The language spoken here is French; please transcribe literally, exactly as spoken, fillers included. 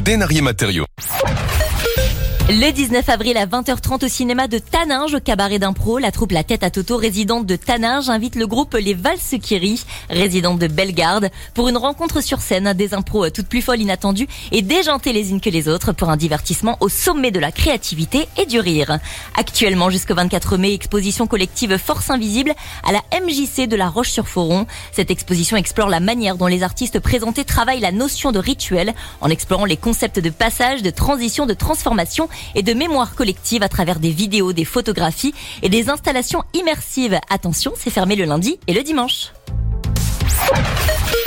Denarier Matériaux. Le dix-neuf avril à vingt heures trente au cinéma de Taninges, au cabaret d'impro, la troupe La Tête à Toto, résidente de Taninges, invite le groupe Les Valses qui rient, résidente de Bellegarde, pour une rencontre sur scène, des impros toutes plus folles inattendues et déjantées les unes que les autres pour un divertissement au sommet de la créativité et du rire. Actuellement jusqu'au vingt-quatre mai, exposition collective Force Invisible à la M J C de La Roche-sur-Foron. Cette exposition explore la manière dont les artistes présentés travaillent la notion de rituel en explorant les concepts de passage, de transition, de transformation et de mémoire collective à travers des vidéos, des photographies et des installations immersives. Attention, c'est fermé le lundi et le dimanche.